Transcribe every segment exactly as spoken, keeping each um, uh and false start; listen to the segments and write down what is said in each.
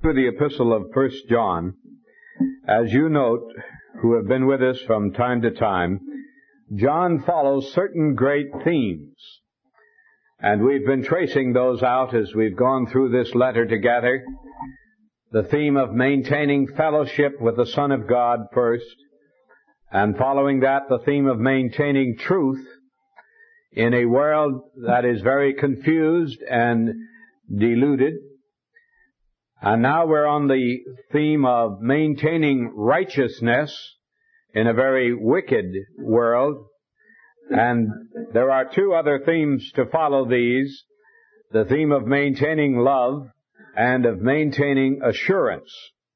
To the epistle of First John, as you note, who have been with us from time to time, John follows certain great themes. And we've been tracing those out as we've gone through this letter together. The theme of maintaining fellowship with the Son of God first, and following that, the theme of maintaining truth in a world that is very confused and deluded. And now we're on the theme of maintaining righteousness in a very wicked world. And there are two other themes to follow these, the theme of maintaining love and of maintaining assurance.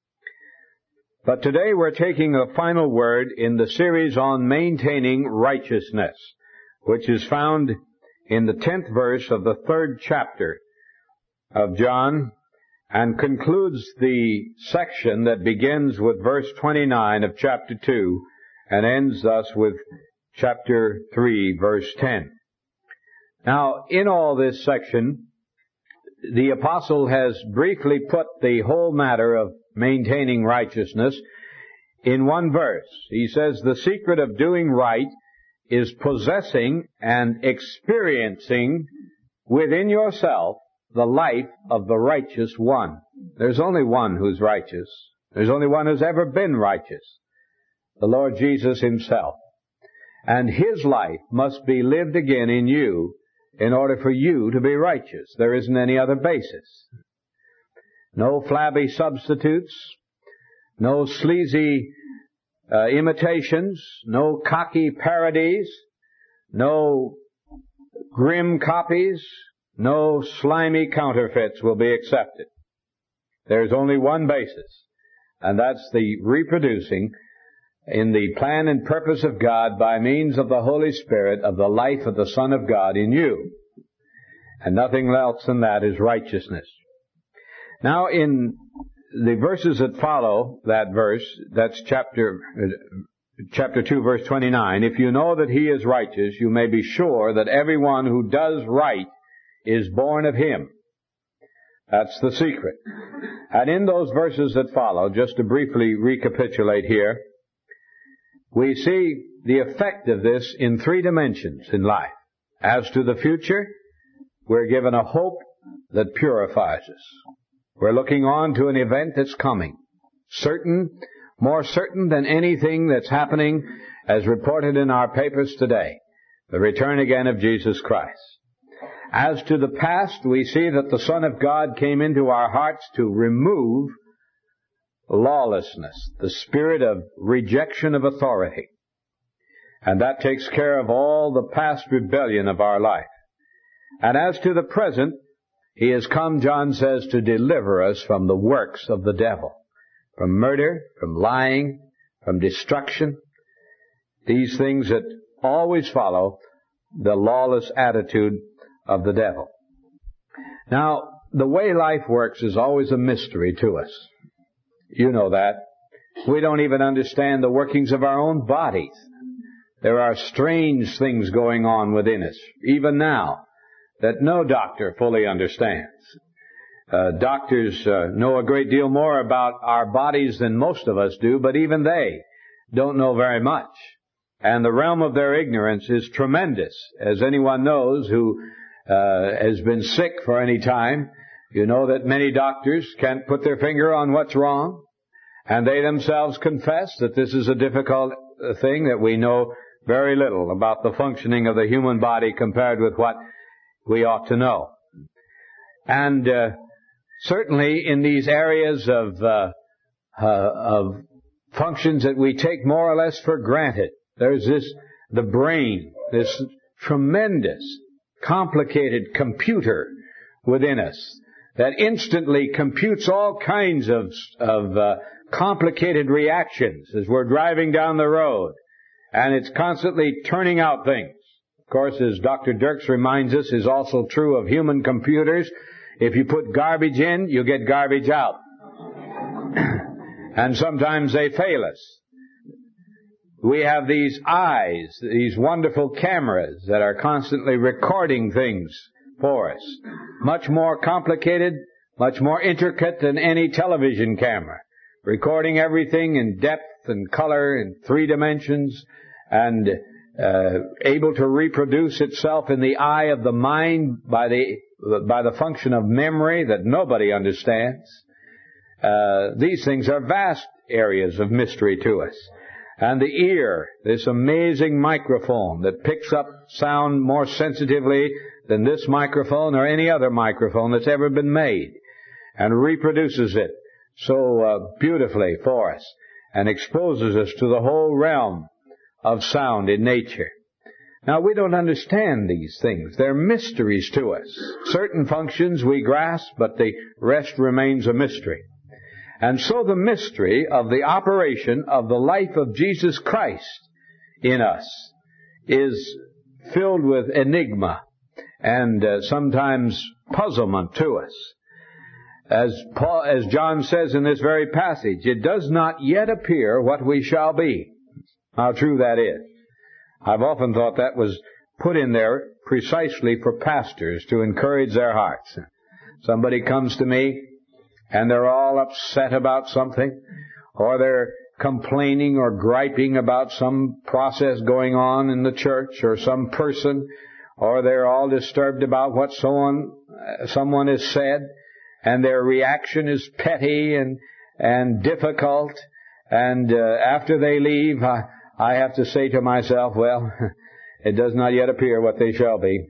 But today we're taking a final word in the series on maintaining righteousness, which is found in the tenth verse of the third chapter of John, and concludes the section that begins with verse twenty-nine of chapter two and ends thus with chapter three, verse ten. Now, in all this section, the apostle has briefly put the whole matter of maintaining righteousness in one verse. He says, the secret of doing right is possessing and experiencing within yourself the life of the righteous one. There's only one who's righteous. There's only one who's ever been righteous, the Lord Jesus himself. And his life must be lived again in you in order for you to be righteous. There isn't any other basis. No flabby substitutes, no sleazy uh, imitations, no cocky parodies, no grim copies, no slimy counterfeits will be accepted. There's only one basis, and that's the reproducing in the plan and purpose of God by means of the Holy Spirit of the life of the Son of God in you. And nothing else than that is righteousness. Now in the verses that follow that verse, that's chapter chapter two, verse twenty-nine, if you know that he is righteous, you may be sure that everyone who does right is born of him. That's the secret. And in those verses that follow, just to briefly recapitulate here, we see the effect of this in three dimensions in life. As to the future, we're given a hope that purifies us. We're looking on to an event that's coming. Certain, more certain than anything that's happening as reported in our papers today. The return again of Jesus Christ. As to the past, we see that the Son of God came into our hearts to remove lawlessness, the spirit of rejection of authority. And that takes care of all the past rebellion of our life. And as to the present, he has come, John says, to deliver us from the works of the devil, from murder, from lying, from destruction, these things that always follow the lawless attitude of the devil. Now, the way life works is always a mystery to us. You know that. We don't even understand the workings of our own bodies. There are strange things going on within us, even now, that no doctor fully understands. Uh, doctors uh, know a great deal more about our bodies than most of us do, but even they don't know very much. And the realm of their ignorance is tremendous, as anyone knows who Uh, has been sick for any time. You know that many doctors can't put their finger on what's wrong, and they themselves confess that this is a difficult thing, that we know very little about the functioning of the human body compared with what we ought to know. And uh, certainly in these areas of, uh, uh, of functions that we take more or less for granted, there's this, the brain, this tremendous complicated computer within us that instantly computes all kinds of, of uh, complicated reactions as we're driving down the road. And it's constantly turning out things. Of course, as Doctor Dirks reminds us, is also true of human computers. If you put garbage in, you get garbage out. And sometimes they fail us. We have these eyes, these wonderful cameras that are constantly recording things for us. Much more complicated much more intricate than any television camera, recording everything in depth and color in three dimensions, and uh, able to reproduce itself in the eye of the mind by the by the function of memory that nobody understands. Uh, these things are vast areas of mystery to us. And the ear, this amazing microphone that picks up sound more sensitively than this microphone or any other microphone that's ever been made, and reproduces it so uh, beautifully for us, and exposes us to the whole realm of sound in nature. Now, we don't understand these things. They're mysteries to us. Certain functions we grasp, but the rest remains a mystery. And so the mystery of the operation of the life of Jesus Christ in us is filled with enigma and uh, sometimes puzzlement to us. As Paul, as John says in this very passage, it does not yet appear what we shall be. How true that is. I've often thought that was put in there precisely for pastors to encourage their hearts. Somebody comes to me and they're all upset about something, or they're complaining or griping about some process going on in the church or some person, or they're all disturbed about what someone, someone has said, and their reaction is petty and, and difficult, and uh, after they leave, I, I have to say to myself, well, it does not yet appear what they shall be.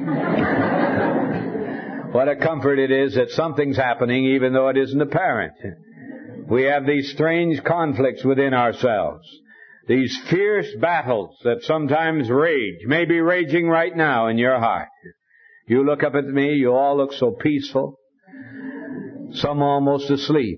What a comfort it is that something's happening even though it isn't apparent. We have these strange conflicts within ourselves, these fierce battles that sometimes rage, may be raging right now in your heart. You look up at me, you all look so peaceful, some almost asleep.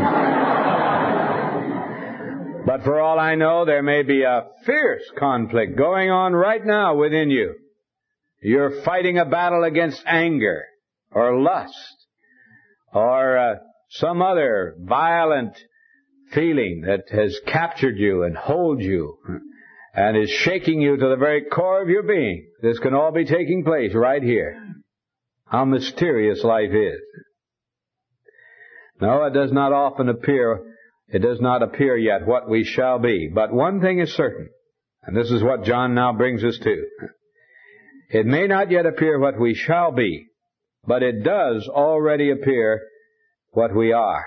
But for all I know, there may be a fierce conflict going on right now within you. You're fighting a battle against anger, or lust, or uh, some other violent feeling that has captured you and holds you and is shaking you to the very core of your being. This can all be taking place right here. How mysterious life is. No, it does not often appear, it does not appear yet what we shall be. But one thing is certain, and this is what John now brings us to. It may not yet appear what we shall be, but it does already appear what we are.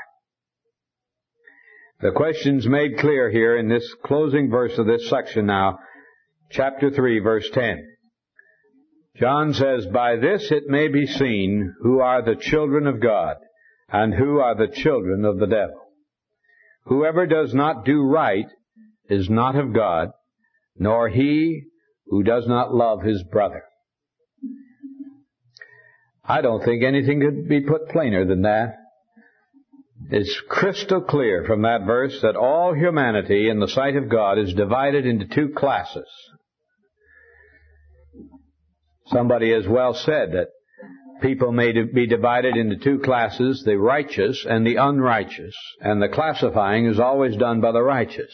The question's made clear here in this closing verse of this section now, chapter three, verse ten. John says, "By this it may be seen who are the children of God, and who are the children of the devil. Whoever does not do right is not of God, nor he who does not love his brother." I don't think anything could be put plainer than that. It's crystal clear from that verse that all humanity in the sight of God is divided into two classes. Somebody has well said that people may be divided into two classes, the righteous and the unrighteous, and the classifying is always done by the righteous.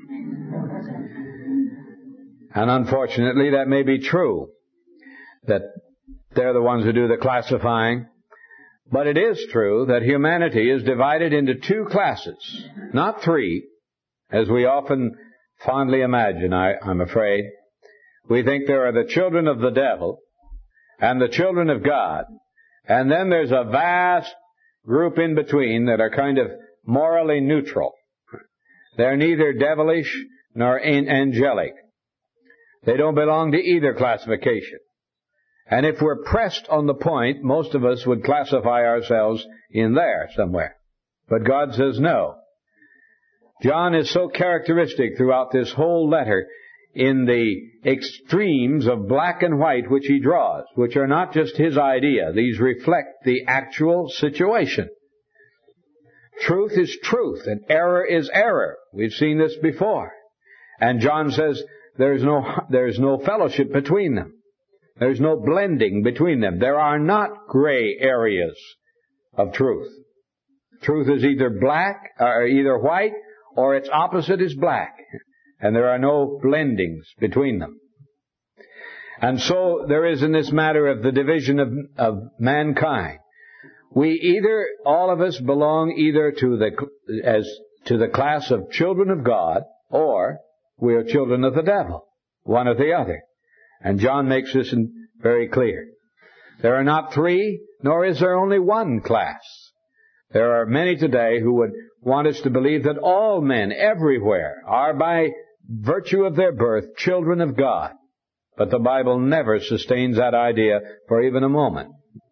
And unfortunately, that may be true, that they're the ones who do the classifying. But it is true that humanity is divided into two classes, not three, as we often fondly imagine, I, I'm afraid. We think there are the children of the devil and the children of God, and then there's a vast group in between that are kind of morally neutral. They're neither devilish nor angelic. They don't belong to either classification. And if we're pressed on the point, most of us would classify ourselves in there somewhere. But God says no. John is so characteristic throughout this whole letter in the extremes of black and white which he draws, which are not just his idea. These reflect the actual situation. Truth is truth, and error is error. We've seen this before. And John says there's no, there's no fellowship between them. There's no blending between them. There are not gray areas of truth. Truth is either black, or either white, or its opposite is black. And there are no blendings between them. And so there is in this matter of the division of, of mankind. We either, all of us belong either to the, as, to the class of children of God, or we are children of the devil. One or the other. And John makes this very clear. There are not three, nor is there only one class. There are many today who would want us to believe that all men everywhere are by virtue of their birth children of God. But the Bible never sustains that idea for even a moment.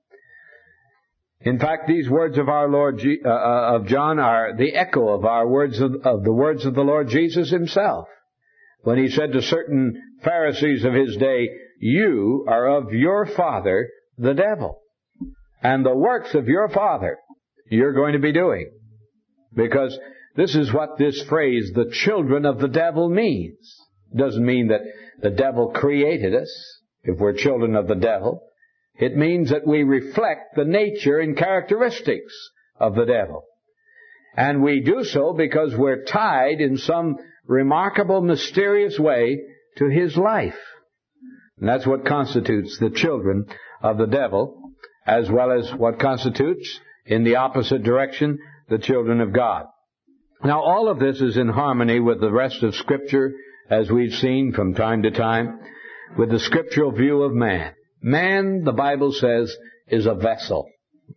In fact, these words of our Lord, G- uh, of John are the echo of our words of, of the words of the Lord Jesus himself. When he said to certain Pharisees of his day, "You are of your father, the devil, and the works of your father you're going to be doing." Because this is what this phrase, the children of the devil, means. It doesn't mean that the devil created us, if we're children of the devil. It means that we reflect the nature and characteristics of the devil. And we do so because we're tied in some remarkable, mysterious way to his life. And that's what constitutes the children of the devil, as well as what constitutes, in the opposite direction, the children of God. Now, all of this is in harmony with the rest of Scripture, as we've seen from time to time, with the scriptural view of man. Man, the Bible says, is a vessel.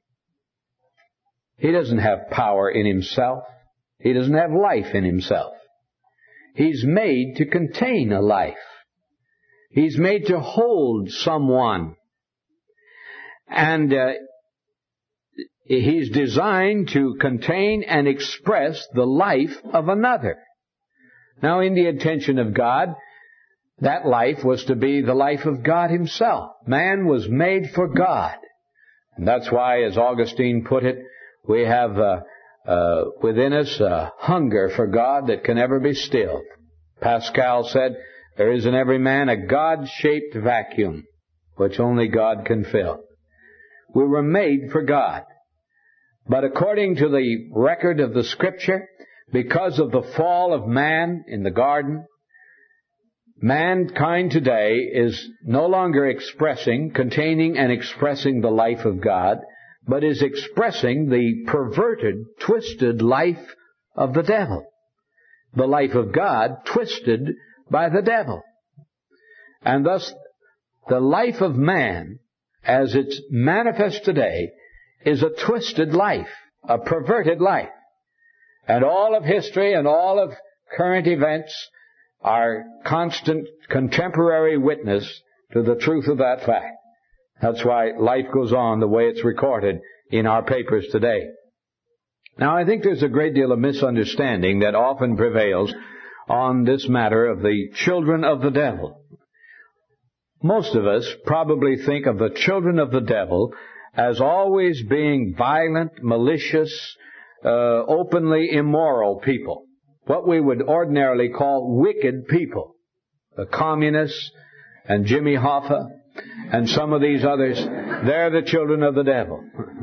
He doesn't have power in himself. He doesn't have life in himself. He's made to contain a life. He's made to hold someone. And uh, he's designed to contain and express the life of another. Now, in the intention of God, that life was to be the life of God himself. Man was made for God. And that's why, as Augustine put it, we have uh, uh, within us a hunger for God that can never be stilled. Pascal said, there is in every man a God-shaped vacuum, which only God can fill. We were made for God. But according to the record of the Scripture, because of the fall of man in the garden, mankind today is no longer expressing, containing and expressing the life of God, but is expressing the perverted, twisted life of the devil. The life of God twisted by the devil. And thus, the life of man, as it's manifest today, is a twisted life, a perverted life. And all of history and all of current events are constant contemporary witness to the truth of that fact. That's why life goes on the way it's recorded in our papers today. Now, I think there's a great deal of misunderstanding that often prevails on this matter of the children of the devil. Most of us probably think of the children of the devil as always being violent, malicious, uh, openly immoral people. What we would ordinarily call wicked people. The communists and Jimmy Hoffa and some of these others, they're the children of the devil.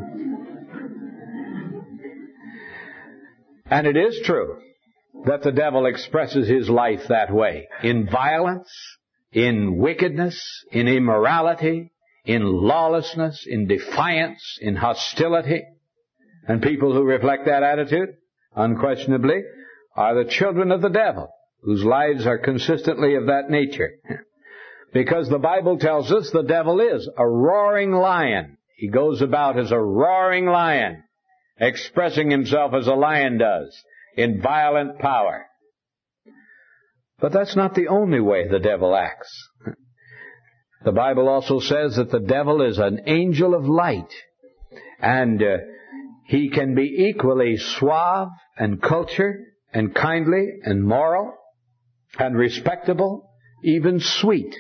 And it is true that the devil expresses his life that way, in violence, in wickedness, in immorality, in lawlessness, in defiance, in hostility. And people who reflect that attitude, unquestionably, are the children of the devil, whose lives are consistently of that nature. Because the Bible tells us the devil is a roaring lion. He goes about as a roaring lion, expressing himself as a lion does, in violent power. But that's not the only way the devil acts. The Bible also says that the devil is an angel of light, and uh, he can be equally suave and cultured and kindly and moral and respectable, even sweet.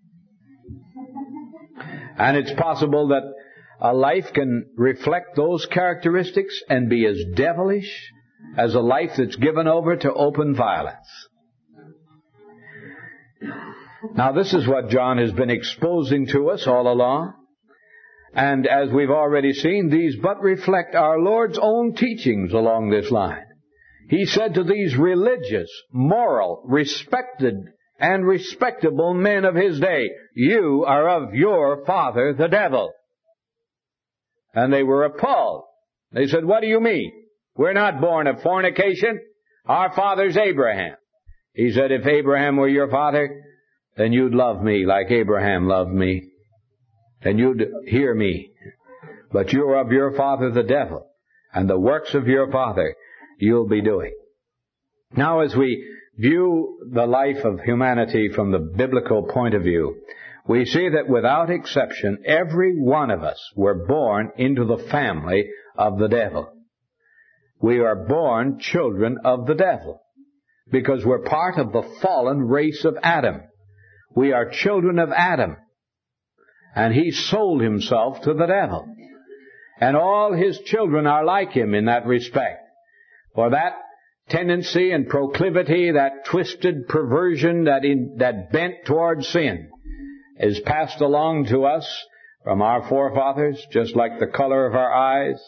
And it's possible that a life can reflect those characteristics and be as devilish as a life that's given over to open violence. Now, this is what John has been exposing to us all along. And as we've already seen, these but reflect our Lord's own teachings along this line. He said to these religious, moral, respected, and respectable men of his day, you are of your father, the devil. And they were appalled. They said, what do you mean? We're not born of fornication. Our father's Abraham. He said, if Abraham were your father, then you'd love me like Abraham loved me. Then you'd hear me. But you're of your father the devil, and the works of your father you'll be doing. Now, as we view the life of humanity from the biblical point of view, we see that without exception, every one of us were born into the family of the devil. We are born children of the devil because we're part of the fallen race of Adam. We are children of Adam, and he sold himself to the devil. And all his children are like him in that respect. For that tendency and proclivity, that twisted perversion, that in, that bent towards sin, is passed along to us from our forefathers, just like the color of our eyes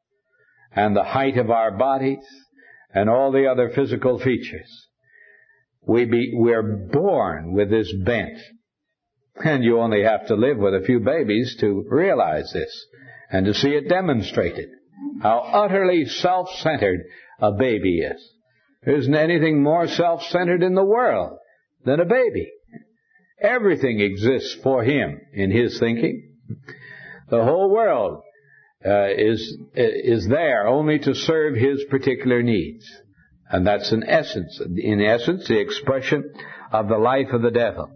and the height of our bodies and all the other physical features. We be, we're born with this bent. And you only have to live with a few babies to realize this and to see it demonstrated, how utterly self-centered a baby is. There isn't anything more self-centered in the world than a baby. Everything exists for him in his thinking. The whole world uh, is is there only to serve his particular needs. And that's in essence, in essence, the expression of the life of the devil.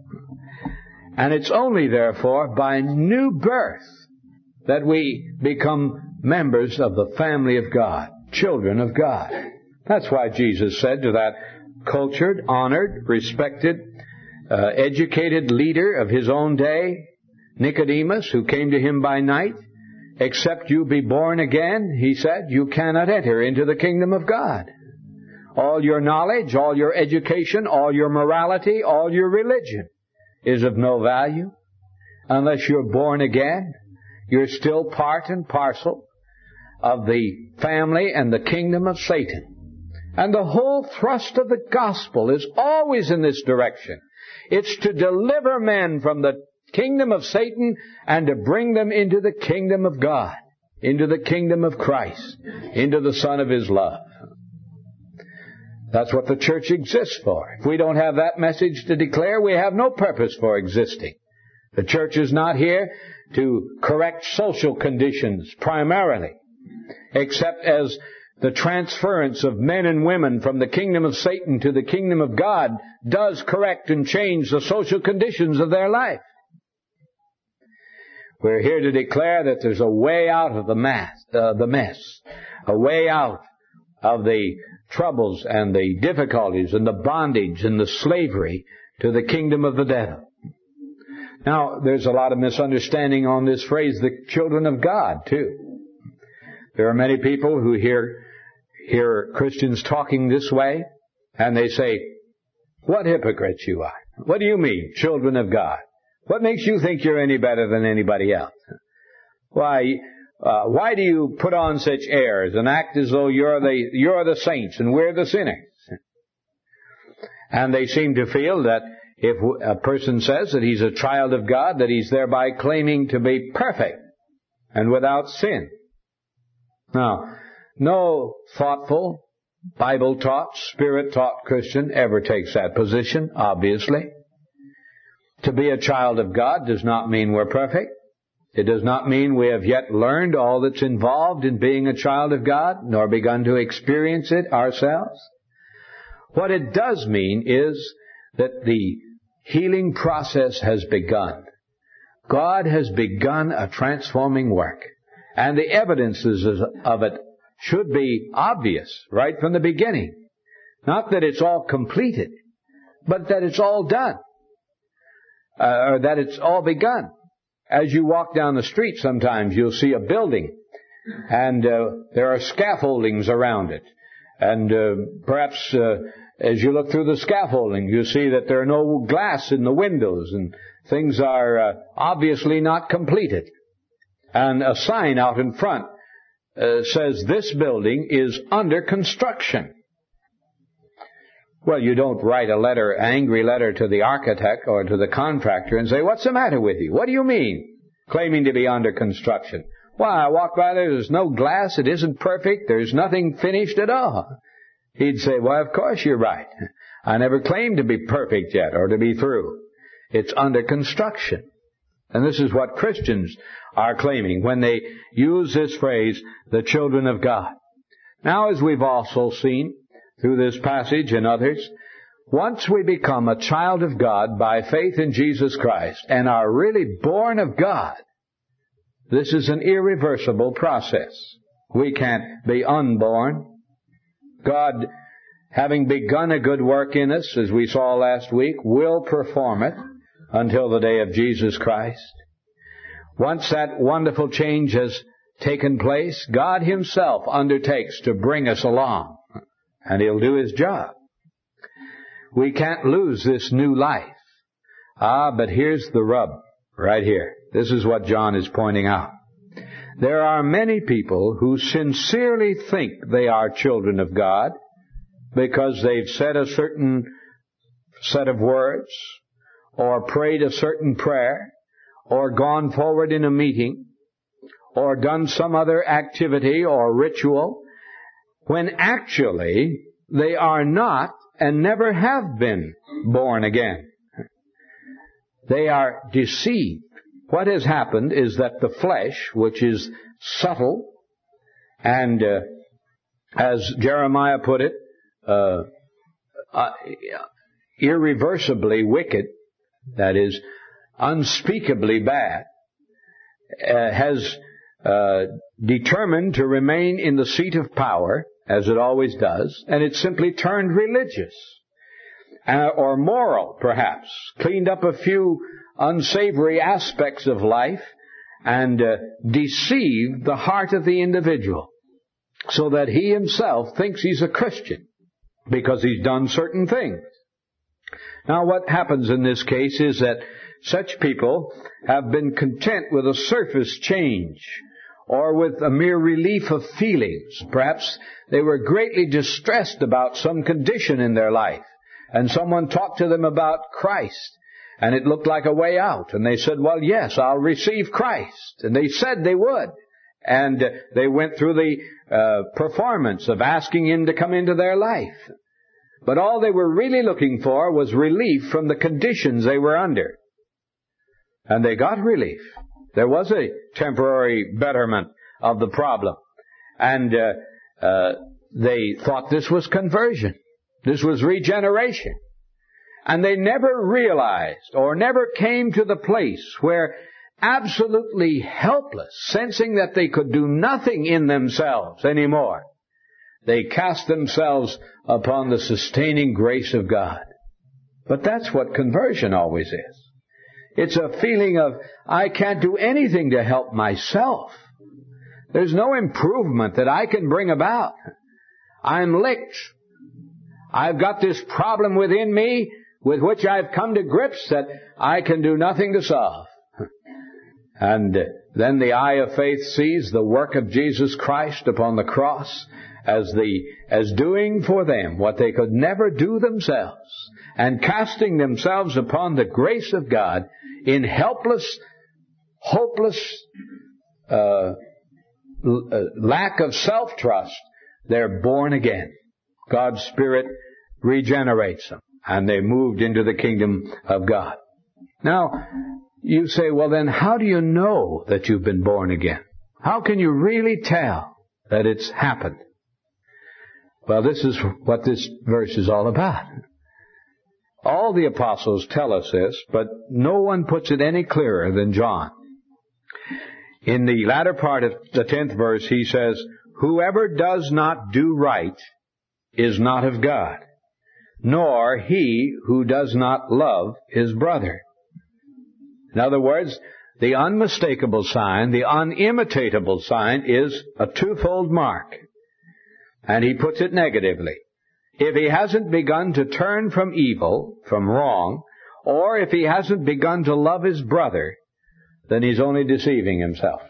And it's only, therefore, by new birth that we become members of the family of God, children of God. That's why Jesus said to that cultured, honored, respected, uh, educated leader of his own day, Nicodemus, who came to him by night, except you be born again, he said, you cannot enter into the kingdom of God. All your knowledge, all your education, all your morality, all your religion is of no value unless you're born again. You're still part and parcel of the family and the kingdom of Satan. And the whole thrust of the gospel is always in this direction. It's to deliver men from the kingdom of Satan and to bring them into the kingdom of God, into the kingdom of Christ, into the Son of His love. That's what the church exists for. If we don't have that message to declare, we have no purpose for existing. The church is not here to correct social conditions primarily, except as the transference of men and women from the kingdom of Satan to the kingdom of God does correct and change the social conditions of their life. We're here to declare that there's a way out of the mess, uh, the mess, a way out of the troubles and the difficulties and the bondage and the slavery to the kingdom of the devil. Now, there's a lot of misunderstanding on this phrase, the children of God, too. There are many people who hear hear Christians talking this way, and they say, what hypocrites you are. What do you mean, children of God? What makes you think you're any better than anybody else? Why, uh, why do you put on such airs and act as though you're the, you're the saints and we're the sinners? And they seem to feel that if a person says that he's a child of God, that he's thereby claiming to be perfect and without sin. Now, no thoughtful, Bible-taught, Spirit-taught Christian ever takes that position, obviously. To be a child of God does not mean we're perfect. It does not mean we have yet learned all that's involved in being a child of God, nor begun to experience it ourselves. What it does mean is that the healing process has begun. God has begun a transforming work, and the evidences of it should be obvious right from the beginning. Not that it's all completed, but that it's all done, uh, or that it's all begun. As you walk down the street, sometimes you'll see a building, and uh, there are scaffoldings around it, and uh, perhaps uh, as you look through the scaffolding, you see that there are no glass in the windows, and things are uh, obviously not completed. And a sign out in front uh, says, this building is under construction. Well, you don't write a letter, angry letter to the architect or to the contractor and say, what's the matter with you? What do you mean, claiming to be under construction? Why, I walk by there, there's no glass, it isn't perfect, there's nothing finished at all. He'd say, well, of course you're right. I never claimed to be perfect yet or to be through. It's under construction. And this is what Christians are claiming when they use this phrase, the children of God. Now, as we've also seen through this passage and others, once we become a child of God by faith in Jesus Christ and are really born of God, this is an irreversible process. We can't be unborn. God, having begun a good work in us, as we saw last week, will perform it until the day of Jesus Christ. Once that wonderful change has taken place, God Himself undertakes to bring us along, and He'll do His job. We can't lose this new life. Ah, but here's the rub, right here. This is what John is pointing out. There are many people who sincerely think they are children of God because they've said a certain set of words, or prayed a certain prayer, or gone forward in a meeting, or done some other activity or ritual, when actually they are not and never have been born again. They are deceived. What has happened is that the flesh, which is subtle and, uh, as Jeremiah put it, uh, uh, irreversibly wicked, that is, unspeakably bad, uh, has uh, determined to remain in the seat of power, as it always does, and it's simply turned religious, uh, or moral, perhaps, cleaned up a few unsavory aspects of life, and uh, deceived the heart of the individual, so that he himself thinks he's a Christian, because he's done certain things. Now, what happens in this case is that such people have been content with a surface change, or with a mere relief of feelings. Perhaps they were greatly distressed about some condition in their life, and someone talked to them about Christ, and it looked like a way out, and they said, well, yes, I'll receive Christ. And they said they would. And they went through the uh, performance of asking Him to come into their life. But all they were really looking for was relief from the conditions they were under. And they got relief. There was a temporary betterment of the problem. And uh, uh, they thought this was conversion. This was regeneration. And they never realized or never came to the place where, absolutely helpless, sensing that they could do nothing in themselves anymore, they cast themselves upon the sustaining grace of God. But that's what conversion always is. It's a feeling of, I can't do anything to help myself. There's no improvement that I can bring about. I'm licked. I've got this problem within me with which I've come to grips that I can do nothing to solve. And then the eye of faith sees the work of Jesus Christ upon the cross as the as doing for them what they could never do themselves, and casting themselves upon the grace of God in helpless, hopeless uh, lack of self-trust. They're born again. God's Spirit regenerates them, and they moved into the kingdom of God. Now, you say, well then, how do you know that you've been born again? How can you really tell that it's happened? Well, this is what this verse is all about. All the apostles tell us this, but no one puts it any clearer than John. In the latter part of the tenth verse, he says, whoever does not do right is not of God, nor he who does not love his brother. In other words, the unmistakable sign, the unimitatable sign is a twofold mark. And he puts it negatively. If he hasn't begun to turn from evil, from wrong, or if he hasn't begun to love his brother, then he's only deceiving himself.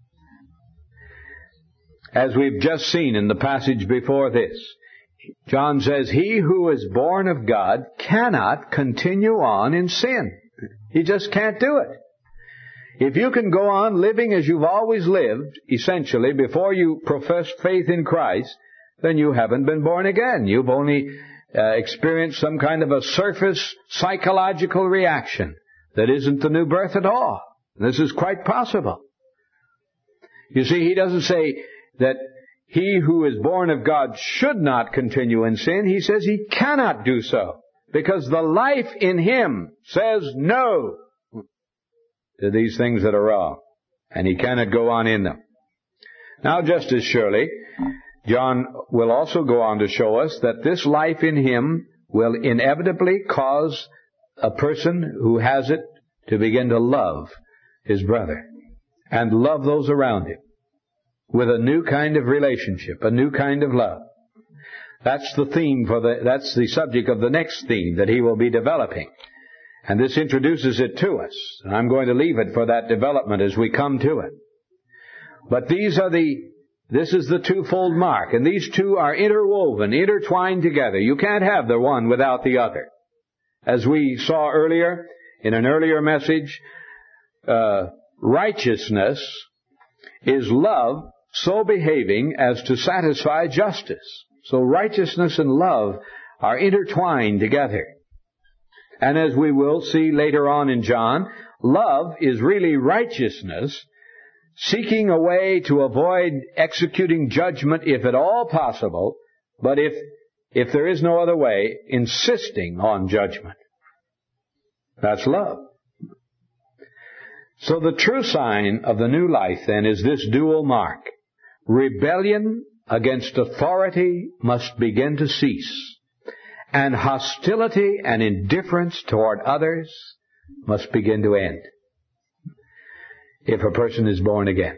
As we've just seen in the passage before this, John says, he who is born of God cannot continue on in sin. He just can't do it. If you can go on living as you've always lived, essentially, before you profess faith in Christ, then you haven't been born again. You've only uh, experienced some kind of a surface psychological reaction that isn't the new birth at all. This is quite possible. You see, he doesn't say that he who is born of God should not continue in sin. He says he cannot do so, because the life in him says no to these things that are wrong, and he cannot go on in them. Now, just as surely, John will also go on to show us that this life in him will inevitably cause a person who has it to begin to love his brother and love those around him with a new kind of relationship, a new kind of love. That's the theme for the, that's the subject of the next theme that he will be developing. And this introduces it to us. And I'm going to leave it for that development as we come to it. But these are the, this is the twofold mark. And these two are interwoven, intertwined together. You can't have the one without the other. As we saw earlier, in an earlier message, uh, righteousness is love so behaving as to satisfy justice. So righteousness and love are intertwined together. And as we will see later on in John, love is really righteousness, seeking a way to avoid executing judgment if at all possible, but if, if there is no other way, insisting on judgment. That's love. So the true sign of the new life then is this dual mark. Rebellion against authority must begin to cease. And hostility and indifference toward others must begin to end if a person is born again.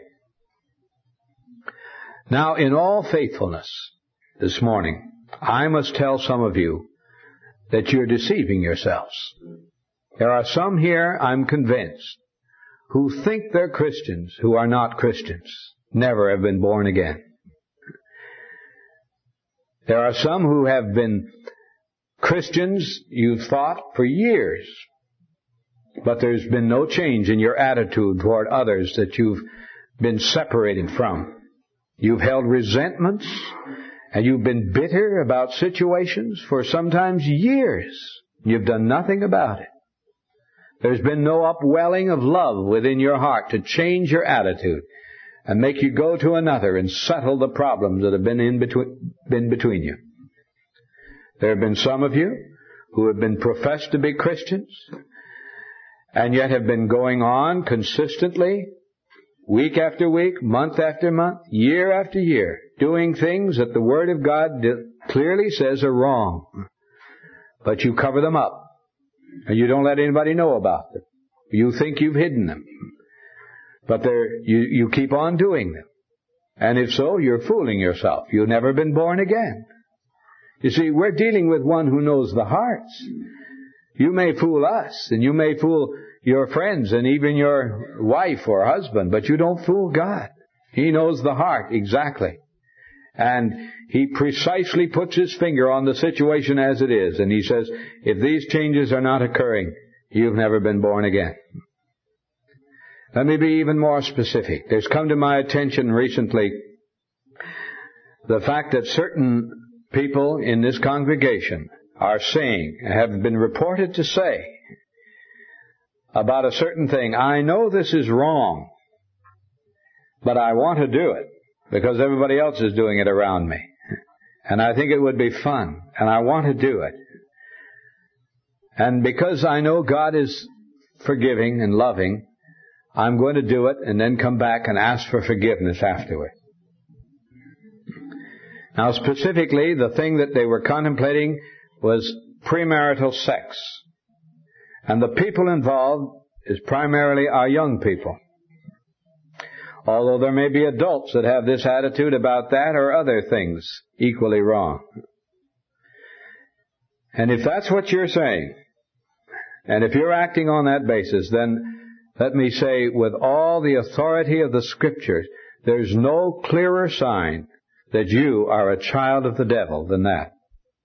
Now, in all faithfulness this morning, I must tell some of you that you're deceiving yourselves. There are some here, I'm convinced, who think they're Christians who are not Christians, never have been born again. There are some who have been Christians, you've thought, for years, but there's been no change in your attitude toward others that you've been separated from. You've held resentments, and you've been bitter about situations for sometimes years. You've done nothing about it. There's been no upwelling of love within your heart to change your attitude and make you go to another and settle the problems that have been in between, been between you. There have been some of you who have been professed to be Christians and yet have been going on consistently, week after week, month after month, year after year, doing things that the Word of God clearly says are wrong. But you cover them up, and you don't let anybody know about them. You think you've hidden them, but they're, you, you keep on doing them. And if so, you're fooling yourself. You've never been born again. You see, we're dealing with one who knows the hearts. You may fool us, and you may fool your friends and even your wife or husband, but you don't fool God. He knows the heart exactly. And He precisely puts His finger on the situation as it is. And He says, if these changes are not occurring, you've never been born again. Let me be even more specific. There's come to my attention recently the fact that certain people in this congregation are saying, have been reported to say about a certain thing, I know this is wrong, but I want to do it because everybody else is doing it around me. And I think it would be fun, and I want to do it. And because I know God is forgiving and loving, I'm going to do it and then come back and ask for forgiveness afterward. Now, specifically, the thing that they were contemplating was premarital sex. And the people involved is primarily our young people. Although there may be adults that have this attitude about that or other things equally wrong. And if that's what you're saying, and if you're acting on that basis, then let me say with all the authority of the Scriptures, there's no clearer sign that you are a child of the devil than that.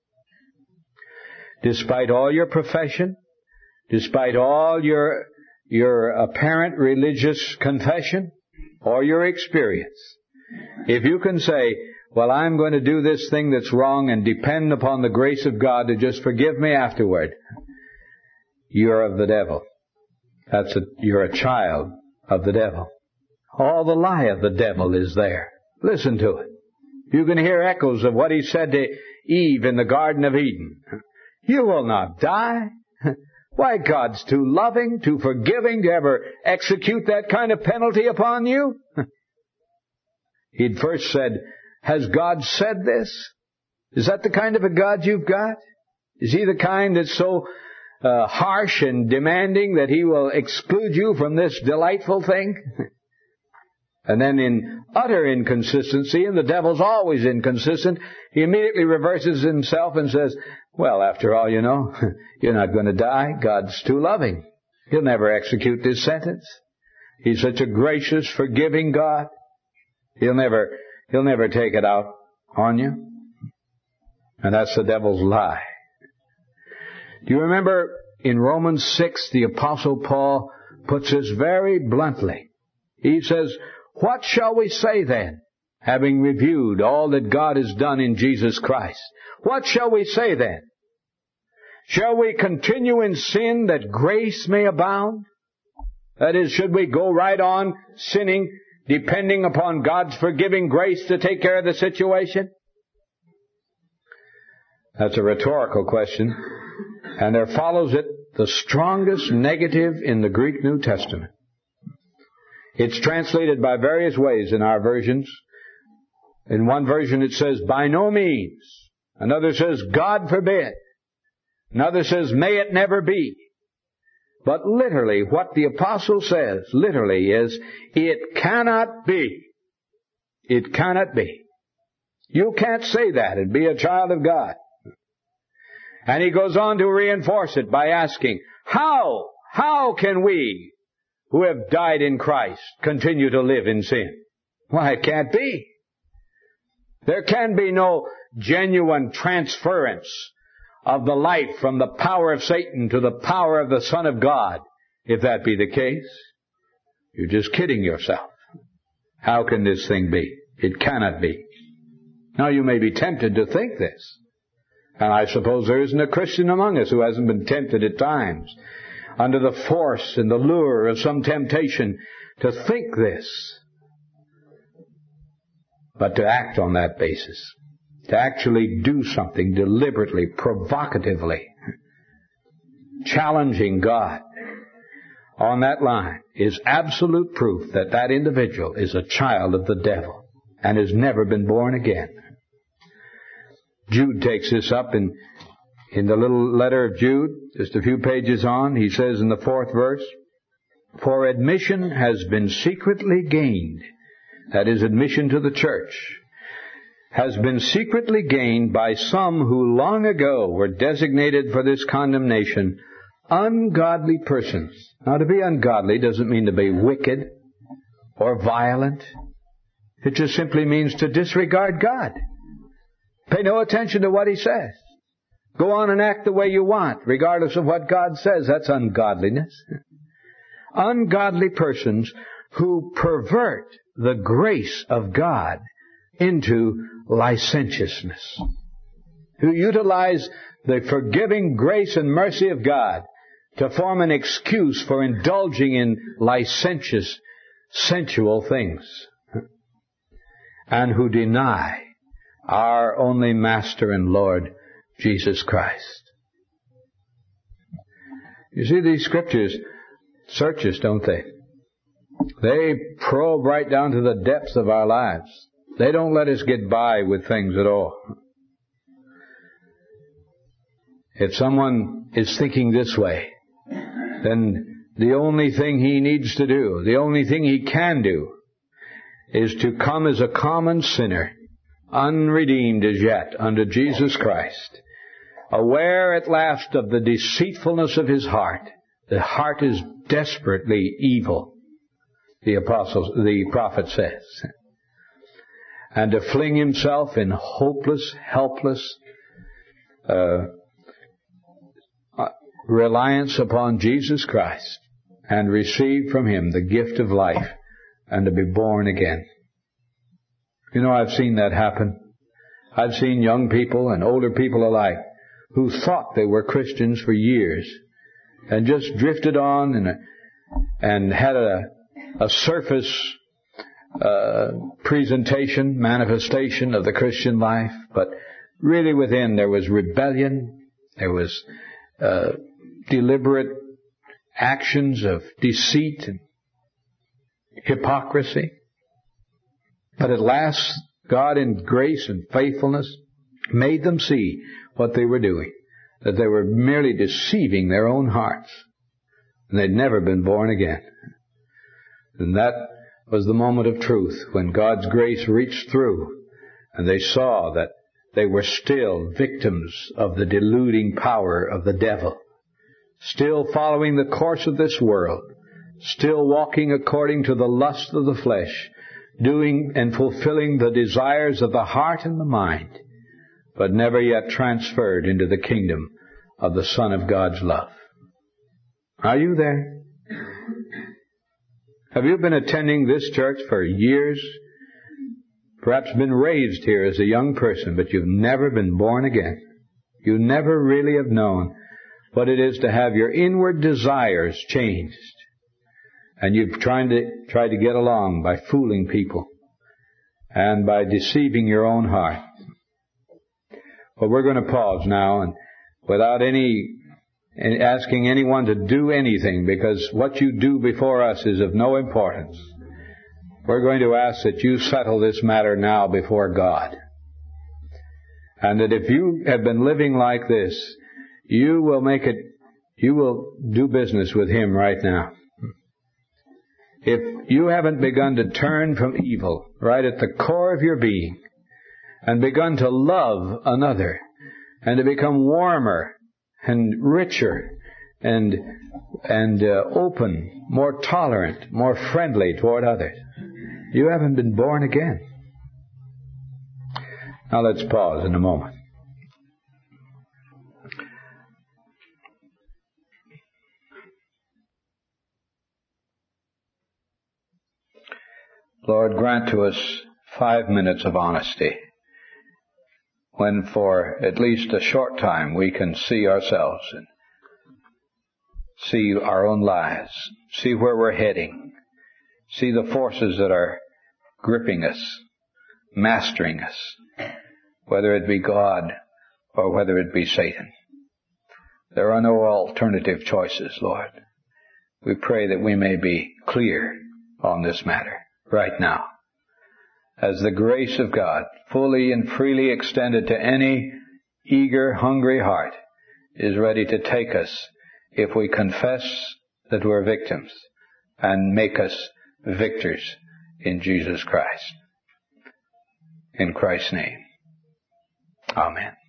Despite all your profession, despite all your your apparent religious confession or your experience. If you can say, well, I'm going to do this thing that's wrong and depend upon the grace of God to just forgive me afterward, you're of the devil. That's a, you're a child of the devil. All the lie of the devil is there. Listen to it. You can hear echoes of what he said to Eve in the Garden of Eden. You will not die. Why, God's too loving, too forgiving to ever execute that kind of penalty upon you. He'd first said, has God said this? Is that the kind of a God you've got? Is he the kind that's so uh, harsh and demanding that he will exclude you from this delightful thing? And then in utter inconsistency, and the devil's always inconsistent, he immediately reverses himself and says, well, after all, you know, you're not going to die. God's too loving. He'll never execute this sentence. He's such a gracious, forgiving God. He'll never, he'll never take it out on you. And that's the devil's lie. Do you remember in Romans six, the Apostle Paul puts this very bluntly. He says, what shall we say then, having reviewed all that God has done in Jesus Christ? What shall we say then? Shall we continue in sin that grace may abound? That is, should we go right on sinning, depending upon God's forgiving grace to take care of the situation? That's a rhetorical question. And there follows it the strongest negative in the Greek New Testament. It's translated by various ways in our versions. In one version it says, by no means. Another says, God forbid. Another says, may it never be. But literally, what the apostle says, literally, is, it cannot be. It cannot be. You can't say that and be a child of God. And he goes on to reinforce it by asking, how, how can we who have died in Christ continue to live in sin? Why, it can't be. There can be no genuine transference of the life from the power of Satan to the power of the Son of God. If that be the case, you're just kidding yourself. How can this thing be? It cannot be. Now, you may be tempted to think this. And I suppose there isn't a Christian among us who hasn't been tempted at times, under the force and the lure of some temptation, to think this. But to act on that basis, to actually do something deliberately, provocatively, challenging God on that line, is absolute proof that that individual is a child of the devil and has never been born again. Jude takes this up in, in the little letter of Jude, just a few pages on. He says in the fourth verse, for admission has been secretly gained, that is, admission to the church, has been secretly gained by some who long ago were designated for this condemnation, ungodly persons. Now, to be ungodly doesn't mean to be wicked or violent. It just simply means to disregard God. Pay no attention to what he says. Go on and act the way you want, regardless of what God says. That's ungodliness. Ungodly persons who pervert the grace of God into licentiousness, who utilize the forgiving grace and mercy of God to form an excuse for indulging in licentious, sensual things, and who deny our only Master and Lord, Jesus Christ. You see, these scriptures search us, don't they? They probe right down to the depths of our lives. They don't let us get by with things at all. If someone is thinking this way, then the only thing he needs to do, the only thing he can do, is to come as a common sinner, unredeemed as yet, unto Jesus Christ, aware at last of the deceitfulness of his heart. The heart is desperately evil, the apostle, the prophet says. And to fling himself in hopeless, helpless uh, reliance upon Jesus Christ and receive from Him the gift of life and to be born again. You know, I've seen that happen. I've seen young people and older people alike who thought they were Christians for years and just drifted on and, and had a, a surface uh, presentation, manifestation of the Christian life, but really within there was rebellion, there was uh, deliberate actions of deceit and hypocrisy. But at last, God in grace and faithfulness made them see what they were doing, that they were merely deceiving their own hearts, and they'd never been born again. And that was the moment of truth when God's grace reached through, and they saw that they were still victims of the deluding power of the devil, still following the course of this world, still walking according to the lust of the flesh, doing and fulfilling the desires of the heart and the mind, but never yet transferred into the kingdom of the Son of God's love. Are you there? Have you been attending this church for years? Perhaps been raised here as a young person, but you've never been born again. You never really have known what it is to have your inward desires changed. And you've tried to, tried to get along by fooling people and by deceiving your own heart. Well, we're going to pause now, and without any asking anyone to do anything, because what you do before us is of no importance. We're going to ask that you settle this matter now before God. And that if you have been living like this, you will make it, you will do business with Him right now. If you haven't begun to turn from evil right at the core of your being and begun to love another and to become warmer and richer and and uh, open, more tolerant, more friendly toward others, you haven't been born again. Now let's pause in a moment. Lord, grant to us five minutes of honesty, when for at least a short time we can see ourselves and see our own lives, see where we're heading, see the forces that are gripping us, mastering us, whether it be God or whether it be Satan. There are no alternative choices, Lord. We pray that we may be clear on this matter right now, as the grace of God, fully and freely extended to any eager, hungry heart, is ready to take us if we confess that we're victims and make us victors in Jesus Christ. In Christ's name. Amen.